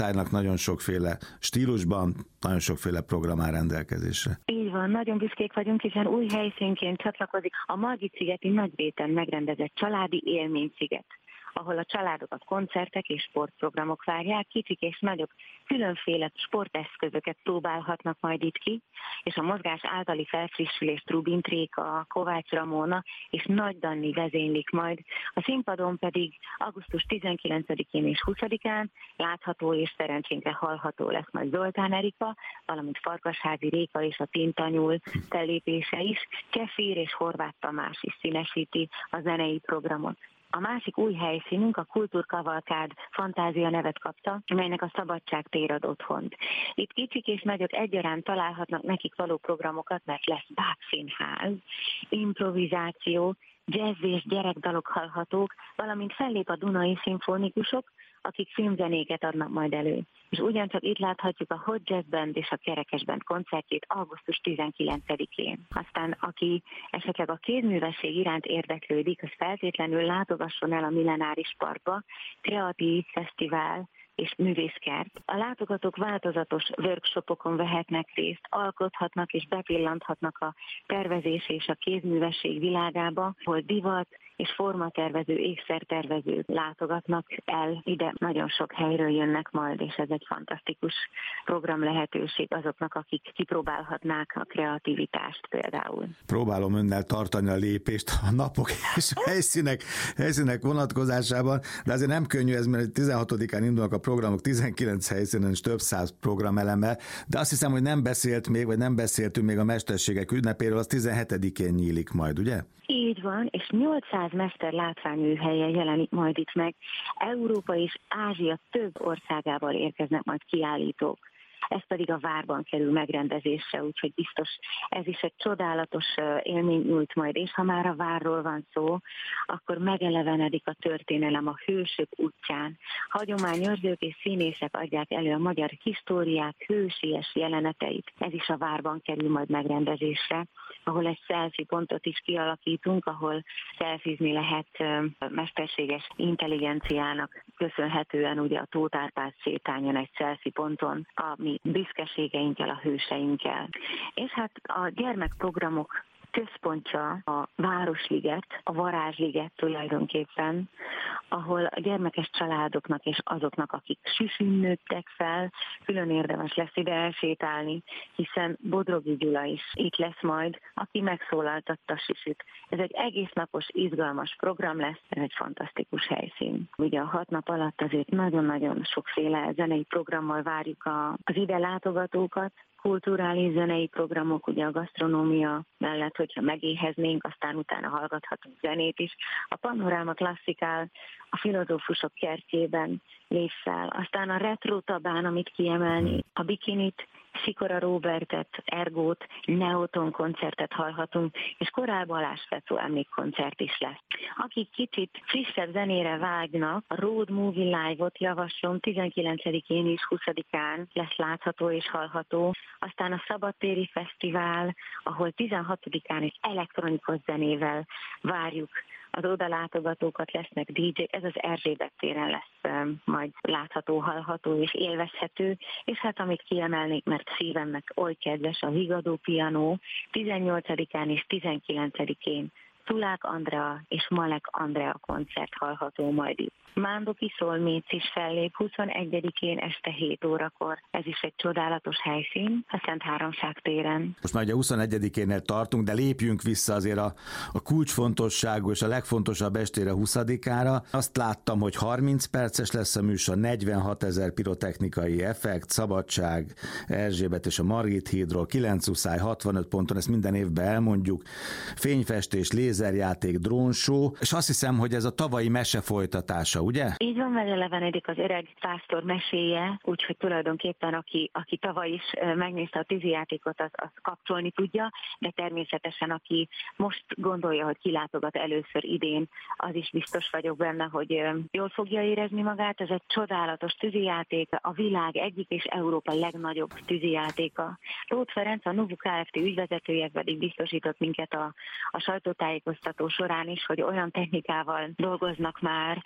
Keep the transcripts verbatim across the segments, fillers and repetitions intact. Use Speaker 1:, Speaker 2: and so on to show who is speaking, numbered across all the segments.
Speaker 1: állnak nagyon sokféle stílusban, nagyon sokféle program áll rendelkezésre.
Speaker 2: Így van, nagyon büszkék vagyunk, hiszen új helyszínként csatlakozik a Margit-szigeti Nagybéten megrendezett családi élménysziget, ahol a családokat koncertek és sportprogramok várják, kicsik és nagyok különféle sporteszközöket próbálhatnak majd itt ki, és a mozgás általi felfrissülést Rubin Tréka, Kovács Ramona és Nagy Danni vezénylik majd. A színpadon pedig augusztus tizenkilencedikén és huszadikán látható és szerencsénkre hallható lesz majd Zoltán Erika, valamint Farkasházi Réka és a Tintanyúl fellépése is, Kefir és Horváth Tamás is színesíti a zenei programot. A másik új helyszínünk a Kultúrkavalkád Fantázia nevet kapta, melynek a Szabadság tér ad otthont. Itt kicsik és nagyok egyaránt találhatnak nekik való programokat, mert lesz bábszínház, improvizáció, jazz és gyerekdalok hallhatók, valamint fellép a Dunai Szimfonikusok, akik filmzenéket adnak majd elő. És ugyancsak itt láthatjuk a Hot Jazz Band és a Kerekes Band koncertjét augusztus tizenkilencedikén. Aztán aki esetleg a kézművesség iránt érdeklődik, az feltétlenül látogasson el a Millenáris Parkba, Kreatív Fesztivál és művészkert. A látogatók változatos workshopokon vehetnek részt, alkothatnak és bepillanthatnak a tervezés és a kézművesség világába, hol divat és formatervező, ékszertervezők látogatnak el ide. Nagyon sok helyről jönnek majd, és ez egy fantasztikus program lehetőség azoknak, akik kipróbálhatnák a kreativitást például.
Speaker 1: Próbálom önnel tartani a lépést a napok és a helyszínek, helyszínek vonatkozásában, de azért nem könnyű ez, mert tizenhatodikán indulnak a programok, tizenkilenc helyszínen és több száz programelemmel, de azt hiszem, hogy nem beszélt még, vagy nem beszéltünk még a mesterségek ünnepéről, az tizenhetedikén nyílik majd, ugye?
Speaker 2: Így van, és nyolcszáz mester látványműhelyen jelenik majd itt meg. Európa és Ázsia több országából érkeznek majd kiállítók. Ez pedig a Várban kerül megrendezésre, úgyhogy biztos ez is egy csodálatos élmény nyújt majd, és ha már a Várról van szó, akkor megelevenedik a történelem a hősök útján. Hagyományőrzők és színészek adják elő a magyar históriák hősies jeleneteit. Ez is a Várban kerül majd megrendezésre, ahol egy selfie pontot is kialakítunk, ahol szelfizni lehet mesterséges intelligenciának köszönhetően ugye a Tóth Árpád sétányon egy selfie ponton a mi büszkeségeinkkel, a hőseinkkel. És hát a gyermekprogramok központja a Városliget, a Varázsliget tulajdonképpen, ahol a gyermekes családoknak és azoknak, akik süsün nőttek fel, külön érdemes lesz ide elsétálni, hiszen Bodrogi Gyula is itt lesz majd, aki megszólaltatta süsüt. Ez egy egész napos, izgalmas program lesz, ez egy fantasztikus helyszín. Ugye a hat nap alatt azért nagyon-nagyon sokféle zenei programmal várjuk a, az ide látogatókat, kulturális zenei programok, ugye a gasztronómia mellett, hogyha megéheznénk, aztán utána hallgathatunk zenét is. A Panoráma klasszikál a Filozófusok kertjében lép fel. Aztán a Retro Tabán, amit kiemelni, a Bikinit, Sikora Róbertet, Ergót, Neoton koncertet hallhatunk, és Koráll Balázs Fecó emlékkoncert is lesz. Akik kicsit frissebb zenére vágynak, a Road Movie Live-ot javaslom, tizenkilencedikén és huszadikán lesz látható és hallható. Aztán a Szabadtéri Fesztivál, ahol tizenhatodikán egy elektronikus zenével várjuk az oda látogatókat, lesznek dé dzsé, ez az Erzsébet téren lesz um, majd látható, hallható és élvezhető, és hát amit kiemelnék, mert szívemnek oly kedves, a Vigadó Piano tizennyolcadikán és tizenkilencedikén Tulák Andrea és Malek Andrea koncert hallható majd itt. Mándoki Szolmécz is fellép huszonegyedikén este hét órakor. Ez is egy csodálatos helyszín a Szent Háromság téren.
Speaker 1: Most már ugye huszonegyedikénél tartunk, de lépjünk vissza azért a, a kulcsfontosságú és a legfontosabb estére, huszadikára. Azt láttam, hogy harminc perces lesz a műsor, negyvenhatezer pirotechnikai effekt, Szabadság, Erzsébet és a Margit hídról, kilenc uszály, hatvanöt ponton, ezt minden évben elmondjuk, fényfestés, lézerjáték, drónshow, és azt hiszem, hogy ez a tavalyi mese folytatása, ugye?
Speaker 2: Így van, megelevenedik az öreg pásztor meséje, úgyhogy tulajdonképpen aki, aki tavaly is megnézte a tűzijátékot, az, az kapcsolni tudja, de természetesen aki most gondolja, hogy kilátogat először idén, az is biztos vagyok benne, hogy jól fogja érezni magát. Ez egy csodálatos tűzijáték, a világ egyik és Európa legnagyobb tűzijátéka. Tóth Ferenc, a Nuvu Kft. Ügyvezetője pedig biztosított minket a, a sajtótájékoztató során is, hogy olyan technikával dolgoznak már, és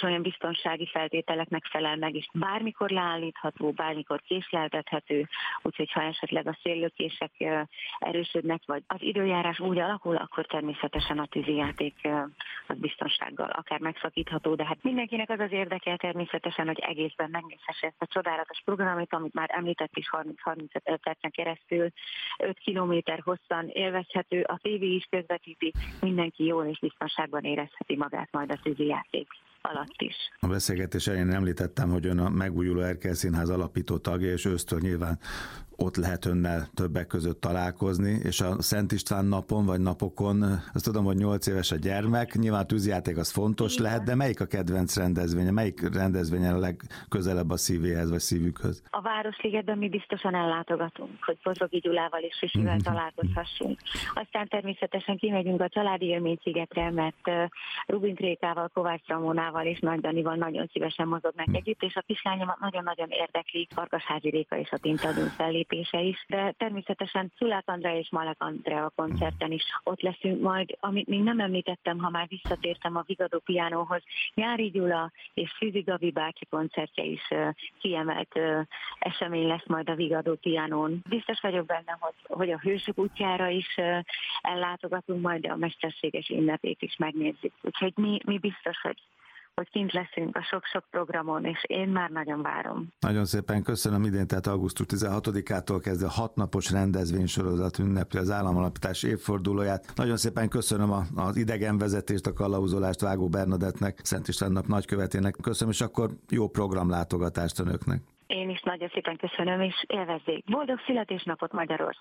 Speaker 2: olyan biztonsági feltételeknek felel meg, és bármikor leállítható, bármikor késleltethető, úgyhogy ha esetleg a széllökések erősödnek, vagy az időjárás úgy alakul, akkor természetesen a tűzijáték az biztonsággal akár megszakítható, de hát mindenkinek az az érdeke természetesen, hogy egészben megnézhesse ezt a csodálatos programot, amit már említett is harminc-harminc percen keresztül, öt kilométer hosszan élvezhető, a tévé is közvetíti, mindenki jól és biztonságban érezheti magát majd a tűzijáték alatt is.
Speaker 1: A beszélgetés elején említettem, hogy ön a Megújuló Erkel Színház alapító tagja, és ősztől nyilván ott lehet önnel többek között találkozni, és a Szent István napon vagy napokon, azt tudom, hogy nyolc éves a gyermek, nyilván a tűzjáték az fontos igen. lehet, de melyik a kedvenc rendezvénye, melyik rendezvénye a legközelebb a szívéhez vagy szívükhöz? A
Speaker 2: Városligetben mi biztosan ellátogatunk, hogy Pozsogi Gyulával és Sisivel találkozhassunk. Aztán természetesen kimegyünk a családi élményszigetre, mert Rubin Krékával, Kovács Ramonával és Nagy Danival nagyon szívesen mozognak együtt, és a kislányomat nagyon-nagyon érdekli Farkasházi Réka és a Tintadőn fellépése is, de természetesen Szulák Andrea és Malek Andrea koncerten is ott leszünk majd, amit még nem említettem, ha már visszatértem a Vigadó Pianóhoz. Nyári Gyula és Szűzi Gabi bácsi koncertje is kiemelt esemény lesz majd a Vigadó Pianón. Biztos vagyok benne, hogy, hogy a Hősök útjára is ellátogatunk, majd a mesterséges ünnepét is megnézzük. Úgyhogy mi, mi biztos, hogy hogy kint leszünk a sok-sok programon, és én már nagyon várom.
Speaker 1: Nagyon szépen köszönöm, idén, tehát augusztus tizenhatodikától kezdve hatnapos rendezvénysorozat ünnepli az államalapítás évfordulóját. Nagyon szépen köszönöm a, az idegenvezetést, a kalauzolást Vágó Bernadettnek, Szent István nap nagykövetének. Köszönöm, és akkor jó programlátogatást önöknek.
Speaker 2: Én is nagyon szépen köszönöm, és élvezzék. Boldog születésnapot Magyarország!